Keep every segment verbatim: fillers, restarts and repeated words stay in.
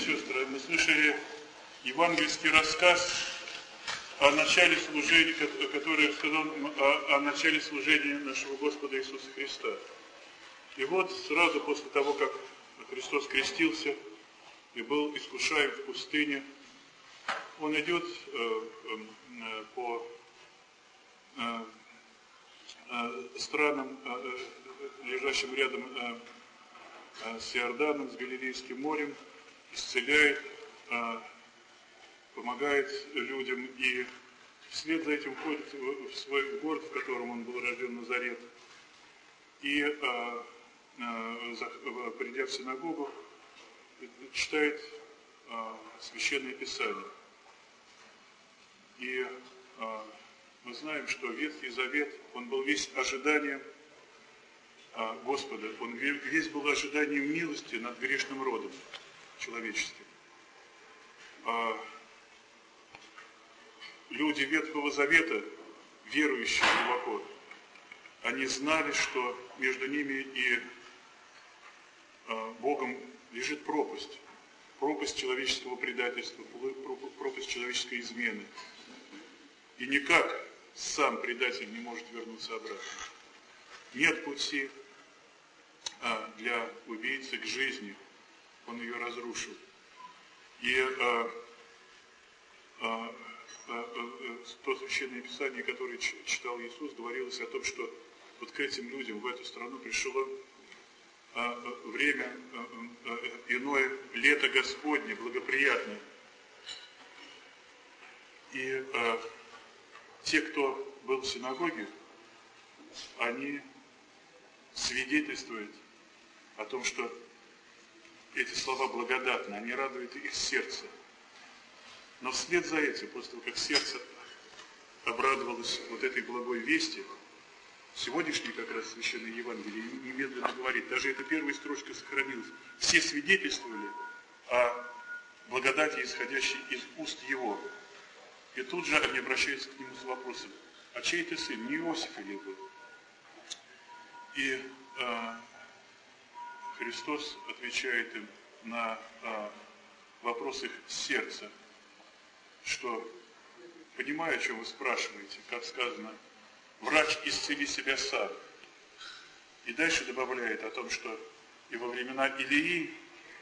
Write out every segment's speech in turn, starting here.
сестры, мы слышали евангельский рассказ о начале служения, который сказал о, о начале служения нашего Господа Иисуса Христа. И вот сразу после того, как Христос крестился и был искушаем в пустыне, Он идет э, э, по э, э, странам, э, лежащим рядом э, э, с Иорданом, с Галилейским морем, исцеляет, э, помогает людям, и вслед за этим входит в свой город, в котором он был рожден, Назарет. И, э, э, придя в синагогу, читает э, Священное Писание. И э, мы знаем, что Ветхий Завет, он был весь ожиданием э, Господа, он весь был ожиданием милости над грешным родом человеческим. Э, люди Ветхого Завета, верующие глубоко, они знали, что между ними и э, Богом лежит пропасть. Пропасть человеческого предательства, пропасть человеческой измены. И никак сам предатель не может вернуться обратно. Нет пути а, для убийцы к жизни. Он ее разрушил. И а, а, а, то Священное Писание, которое читал Иисус, говорилось о том, что вот к этим людям в эту страну пришло а, время а, а, иное, лето Господне, благоприятное. И а, те, кто был в синагоге, они свидетельствуют о том, что эти слова благодатны, они радуют их сердце. Но вслед за этим, после того, как сердце обрадовалось вот этой благой вести, сегодняшний как раз Священное Евангелие немедленно говорит, даже эта первая строчка сохранилась. Все свидетельствовали о благодати, исходящей из уст Его. И тут же они обращаются к Нему с вопросом, а чей ты сын, не Иосиф или был? И э, Христос отвечает им на э, вопрос их сердца, что, понимаю, о чем вы спрашиваете, как сказано, врач исцели себя сам. И дальше добавляет о том, что и во времена Илии,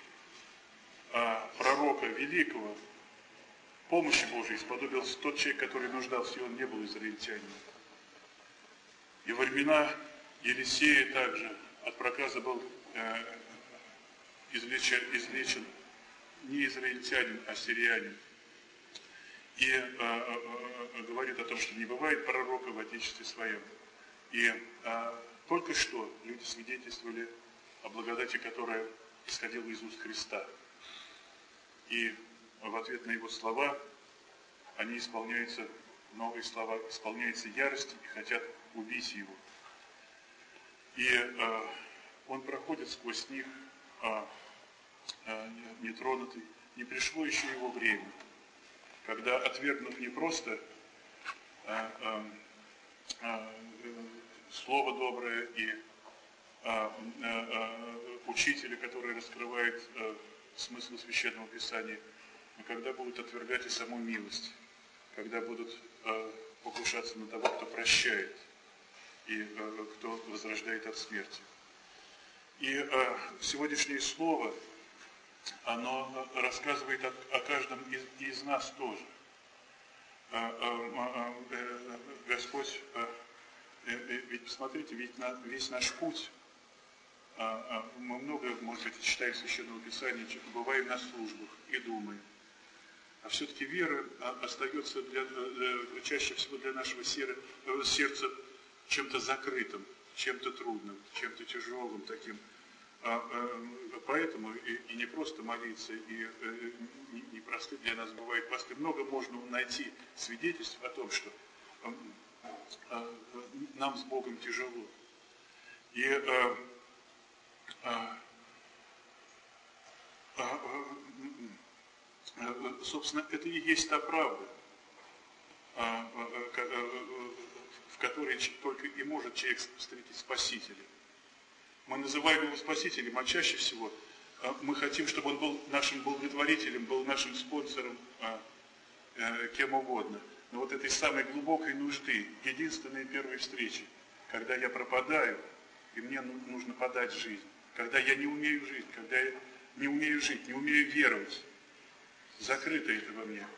э, пророка великого, помощи Божией сподобился тот человек, который нуждался, и он не был израильтянином. И во времена Елисея также от проказа был э, излечен, излечен не израильтянин, а сириянин. И э, э, говорит о том, что не бывает пророка в Отечестве своем. И э, только что люди свидетельствовали о благодати, которая исходила из уст Христа. И в ответ на его слова, они исполняются, новые слова, исполняются яростью и хотят убить его. И э, он проходит сквозь них э, э, нетронутый. Не пришло еще его время, когда, отвергнув не просто э, э, э, слово доброе и э, э, э, учителя, который раскрывает э, смысл Священного Писания, но когда будут отвергать и саму милость, когда будут э, покушаться на того, кто прощает и э, кто возрождает от смерти. И э, сегодняшнее слово, оно рассказывает о, о каждом из, из нас тоже. Э, э, э, Господь, э, э, ведь посмотрите, ведь на, весь наш путь, э, э, мы много, может быть, читаем Священного Писания, бываем на службах и думаем. А все-таки вера остается для, для, чаще всего для нашего сердца чем-то закрытым, чем-то трудным, чем-то тяжелым таким. А, а, поэтому и, и не просто молиться, и не, не просты для нас бывает посты. Много можно найти свидетельств о том, что а, а, нам с Богом тяжело. И а, а, а, собственно, это и есть та правда, в которой только и может человек встретить Спасителя. Мы называем его Спасителем, а чаще всего мы хотим, чтобы он был нашим благотворителем, был нашим спонсором, кем угодно. Но вот этой самой глубокой нужды, единственной первой встречи, когда я пропадаю, и мне нужно подать жизнь, когда я не умею жить, когда я не умею жить, не умею веровать, закрыто это во мне.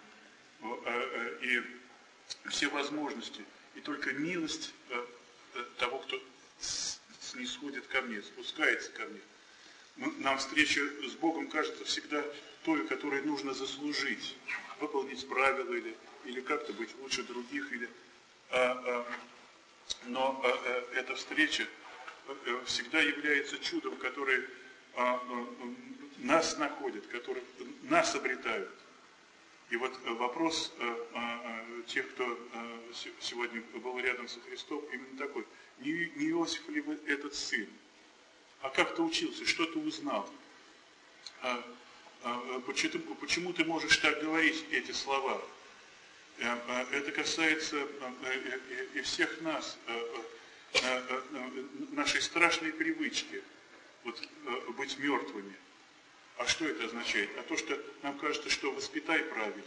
И все возможности, и только милость того, кто снисходит ко мне, спускается ко мне. Нам встреча с Богом кажется всегда той, которой нужно заслужить, выполнить правила или, или как-то быть лучше других. Или, а, а, но а, а, эта встреча а, всегда является чудом, которое а, а, нас находит, который нас обретают. И вот вопрос а, а, тех, кто а, сегодня был рядом со Христом, именно такой. Не, не Иосиф ли вы этот сын? А как ты учился? Что ты узнал? А, а, почему, почему ты можешь так говорить эти слова? А, а, это касается а, и, и всех нас, а, а, а, нашей страшной привычки вот, а, быть мертвыми. А что это означает? А то, что нам кажется, что воспитай правильно,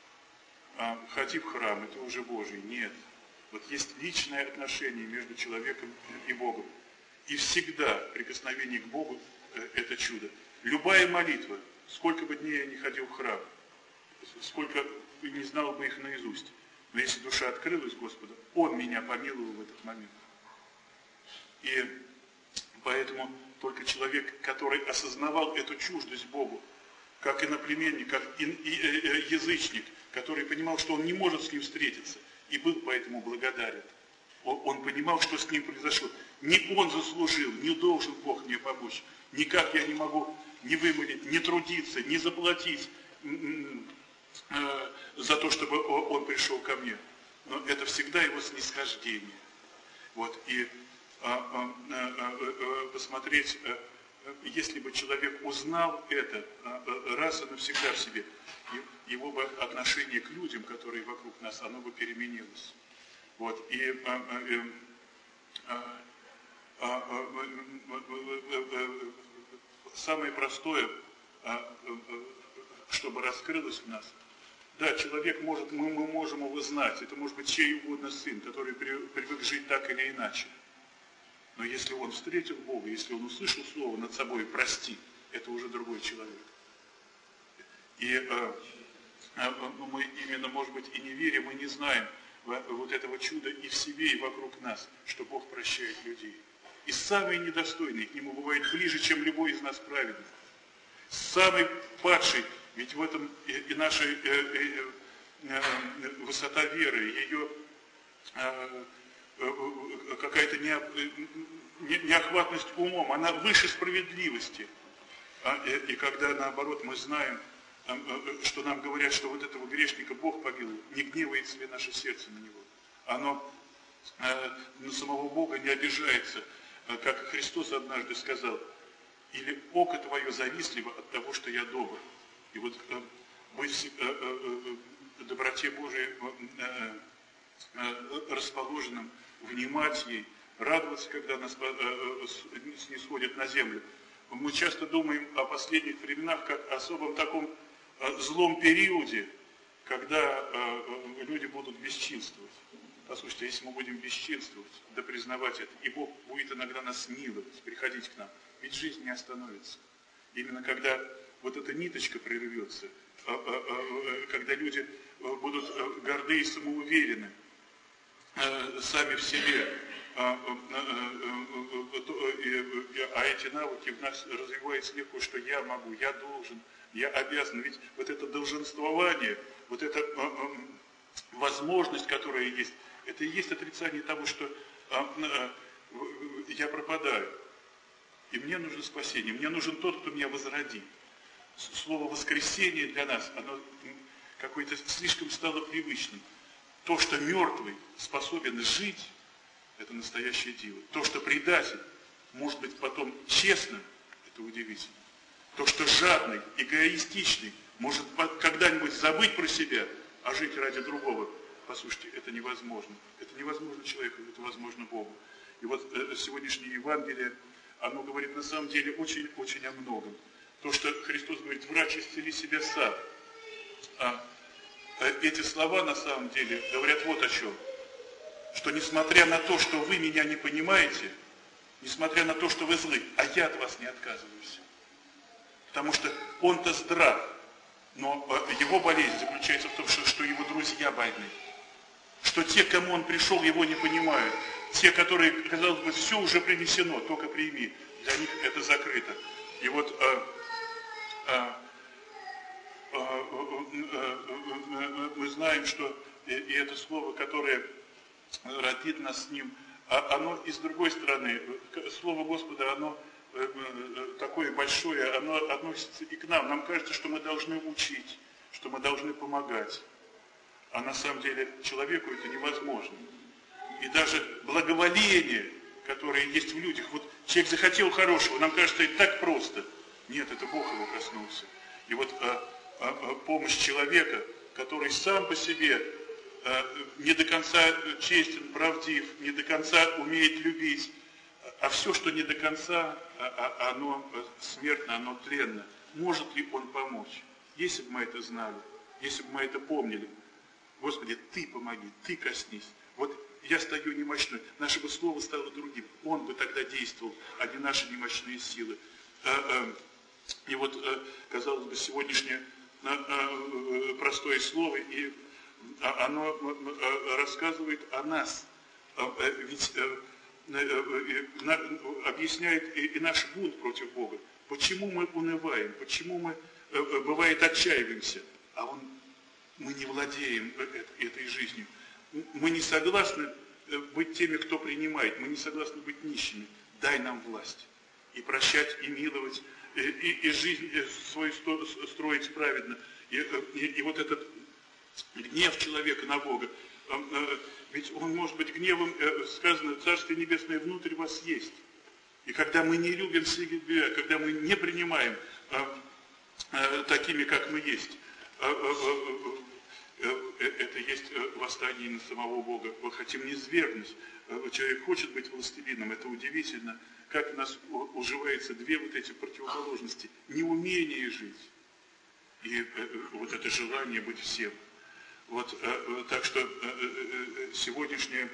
а, ходи в храм, это уже Божий. Нет. Вот есть личное отношение между человеком и Богом. И всегда прикосновение к Богу – это чудо. Любая молитва, сколько бы дней я не ходил в храм, сколько и не знал бы их наизусть, но если душа открылась Господу, Он меня помиловал в этот момент. И поэтому только человек, который осознавал эту чуждость Богу, как иноплеменник, как и, и, и, язычник, который понимал, что он не может с ним встретиться, и был поэтому благодарен. Он, он понимал, что с ним произошло. Не он заслужил, не должен Бог мне помочь. Никак я не могу не вымолить, не трудиться, не заплатить э, за то, чтобы он пришел ко мне. Но это всегда его снисхождение. Вот, и а, а, а, посмотреть, а, если бы человек узнал это а, раз и навсегда в себе, его бы отношение к людям, которые вокруг нас, оно бы переменилось. Вот, и а, а, а, а, самое простое, а, чтобы раскрылось в нас, да, человек может, мы, мы можем его знать, это может быть чей угодно сын, который привык жить так или иначе. Но если он встретил Бога, если он услышал слово над собой «прости», это уже другой человек. И э, э, мы именно, может быть, и не верим, и не знаем вот этого чуда и в себе, и вокруг нас, что Бог прощает людей. И самые недостойные к Нему бывают ближе, чем любой из нас праведный. Самый падший, ведь в этом и, и наша э, э, э, высота веры, ее э, э, какая-то не, не, неохватность умом, она выше справедливости. А, и, и когда, наоборот, мы знаем, что нам говорят, что вот этого грешника Бог помилует, не гневается ли наше сердце на него? Оно э, на самого Бога не обижается, как Христос однажды сказал, или око твое завистливо от того, что я добр. И вот э, быть э, э, э, доброте Божией э, э, расположенным, внимать ей, радоваться, когда нас э, э, снисходит на землю. Мы часто думаем о последних временах как о особом таком э, злом периоде, когда э, люди будут бесчинствовать. Послушайте, если мы будем бесчинствовать, да признавать это, и Бог будет иногда нас миловать, приходить к нам, ведь жизнь не остановится. Именно когда вот эта ниточка прервется, когда люди будут горды и самоуверены сами в себе, а эти навыки в нас развиваются легко, что я могу, я должен, я обязан. Ведь вот это долженствование, вот эта возможность, которая есть, это и есть отрицание того, что я пропадаю. И мне нужно спасение, мне нужен тот, кто меня возродит. Слово «воскресение» для нас, оно какое-то слишком стало привычным. То, что мертвый способен жить, это настоящее диво. То, что предатель может быть потом честным, это удивительно. То, что жадный, эгоистичный может когда-нибудь забыть про себя, а жить ради другого, послушайте, это невозможно. Это невозможно человеку, это возможно Богу. И вот сегодняшнее Евангелие, оно говорит на самом деле очень-очень о многом. То, что Христос говорит, врач, исцели себя сам. А, эти слова на самом деле говорят вот о чем. Что несмотря на то, что вы меня не понимаете, несмотря на то, что вы злы, а я от вас не отказываюсь. Потому что он-то здрав, но его болезнь заключается в том, что, что его друзья больны. Что те, к кому он пришел, его не понимают. Те, которые, казалось бы, все уже принесено, только прими. Для них это закрыто. И вот а, а, а, а, мы знаем, что и, и это слово, которое родит нас с ним, оно и с другой стороны, слово Господа, оно такое большое, оно относится и к нам. Нам кажется, что мы должны учить, что мы должны помогать. А на самом деле человеку это невозможно. И даже благоволение, которое есть в людях, вот человек захотел хорошего, нам кажется, это так просто. Нет, это Бог его коснулся. И вот а, а, помощь человека, который сам по себе а, не до конца честен, правдив, не до конца умеет любить, а все, что не до конца, а, а, оно смертно, оно тленно. Может ли он помочь? Если бы мы это знали, если бы мы это помнили, Господи, Ты помоги, Ты коснись. Вот я стою немощной, наше бы слово стало другим. Он бы тогда действовал, а не наши немощные силы. И вот, казалось бы, сегодняшнее простое слово, и оно рассказывает о нас. Ведь объясняет и наш бунт против Бога. Почему мы унываем, почему мы, бывает, отчаиваемся, а Он... Мы не владеем этой жизнью. Мы не согласны быть теми, кто принимает. Мы не согласны быть нищими. Дай нам власть. И прощать, и миловать, и, и, и жизнь свою строить праведно. И, и, и вот этот гнев человека на Бога. Ведь он может быть гневом, сказано, Царствие Небесное внутрь вас есть. И когда мы не любим себя, когда мы не принимаем такими, как мы есть, это есть восстание на самого Бога. Мы хотим низвергнуть. Человек хочет быть властелином. Это удивительно, как у нас уживаются две вот эти противоположности. Неумение жить и вот это желание быть всем. Вот, так что сегодняшнее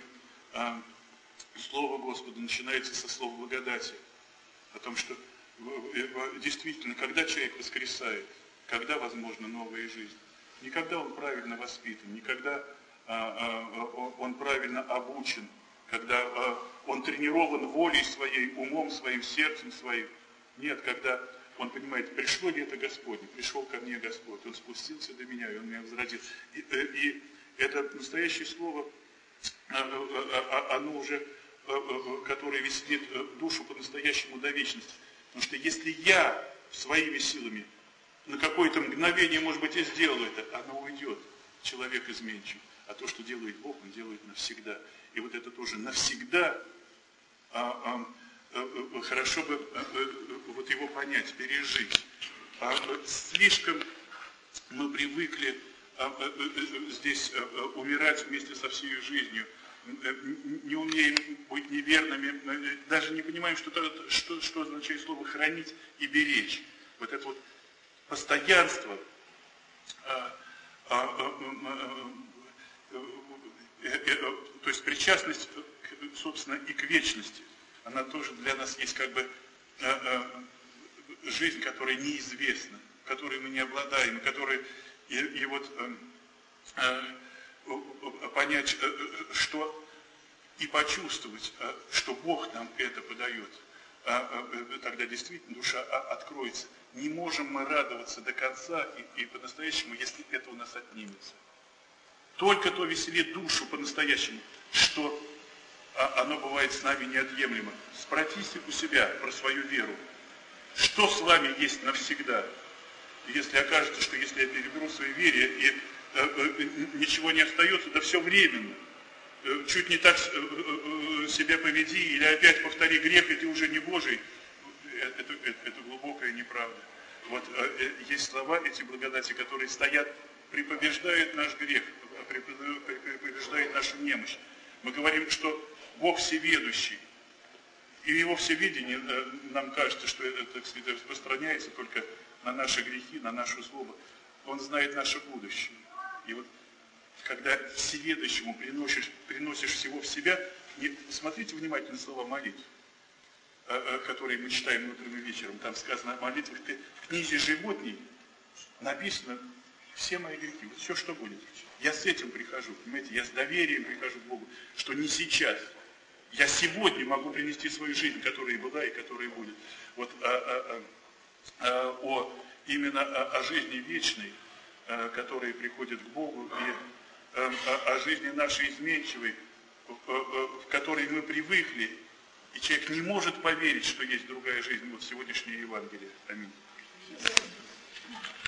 Слово Господа начинается со слова благодати. О том, что действительно, когда человек воскресает, когда возможна новая жизнь? Не когда он правильно воспитан, не когда а, а, он правильно обучен, когда а, он тренирован волей своей, умом своим, сердцем своим. Нет, когда он понимает, пришло ли это Господне, пришел ко мне Господь, Он спустился до меня, и Он меня возродил. И, и это настоящее слово, оно уже, которое веселит душу по-настоящему до вечности. Потому что если я своими силами на какое-то мгновение, может быть, и сделал это, оно уйдет. Человек изменчив. А то, что делает Бог, Он делает навсегда. И вот это тоже навсегда, а, а, а, хорошо бы а, а, вот его понять, пережить. А, а, слишком мы привыкли а, а, а, здесь а, а, умирать вместе со всей жизнью. Не умеем быть неверными, даже не понимаем, что, что, что означает слово «хранить» и «беречь». Вот это вот постоянство, а, а, а, а, а, то есть причастность, собственно, и к вечности, она тоже для нас есть как бы а, а, жизнь, которая неизвестна, которой мы не обладаем, которой и, и вот а, а, понять, что и почувствовать, что Бог нам это подает. Тогда действительно душа откроется. Не можем мы радоваться до конца и, и по-настоящему, если это у нас отнимется. Только то веселит душу по-настоящему, что оно бывает с нами неотъемлемо. Спросите у себя про свою веру. Что с вами есть навсегда? Если окажется, что если я переберу в своей вере и э, э, ничего не остается, да все временно. Чуть не так себя поведи, или опять повтори грех, и ты уже не Божий. Это, это, это глубокая неправда. Вот есть слова, эти благодати, которые стоят, припобеждают наш грех, припобеждают нашу немощь. Мы говорим, что Бог всеведущий. И его всевидение, нам кажется, что это, так сказать, распространяется только на наши грехи, на нашу злобу. Он знает наше будущее. И вот когда всеведущему приносишь, приносишь всего в себя, не, смотрите внимательно слова молитв, которые мы читаем утром и вечером. Там сказано о молитвах, ты в книге животней написано все мои грехи, вот все, что будет. Я с этим прихожу, понимаете, я с доверием прихожу к Богу, что не сейчас. Я сегодня могу принести свою жизнь, которая и была, и которая будет. Вот а, а, а, о, именно о, о жизни вечной, а, которая приходит к Богу, и а, о, о жизни нашей изменчивой, в, в, в которой мы привыкли, и человек не может поверить, что есть другая жизнь. Вот сегодняшнее Евангелие. Аминь.